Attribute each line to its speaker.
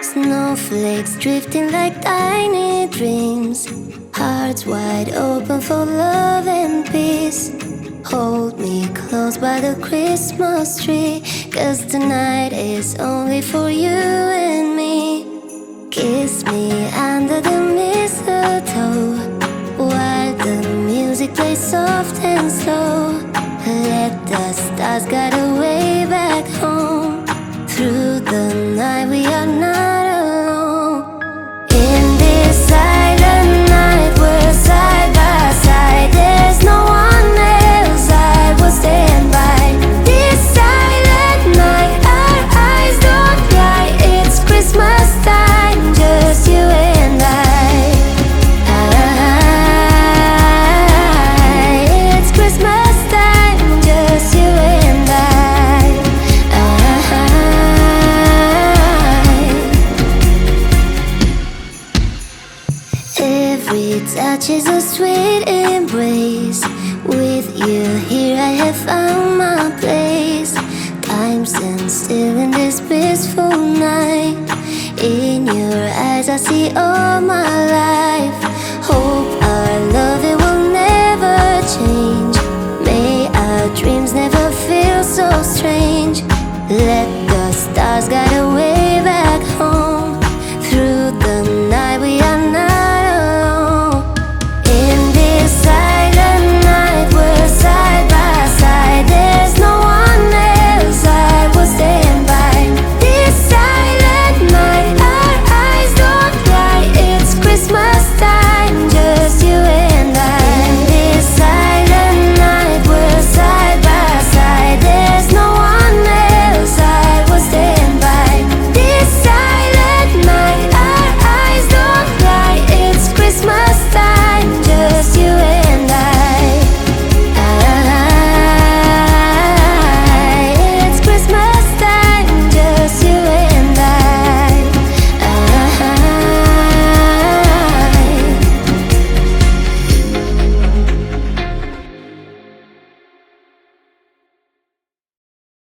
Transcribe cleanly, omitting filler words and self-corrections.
Speaker 1: Snowflakes drifting like tiny dreams, hearts wide open for love and peace. Hold me close by the Christmas tree, 'cause tonight is only for you and me. Kiss me under the mistletoe, while the music plays soft and slow. Let the stars guide away back home. Through the night we are not alone. In this silent night we're side by side. There's no one else, I will stand by. This silent night our eyes don't lie. It's Christmas time, just you and I. It's Christmas time, just you and I. Every touch is a sweet embrace. With you here I have found my place. Time stands still in this peaceful night. In your eyes I see all my life. Hope our love, it will never change. May our dreams never feel so strange. Let the stars guide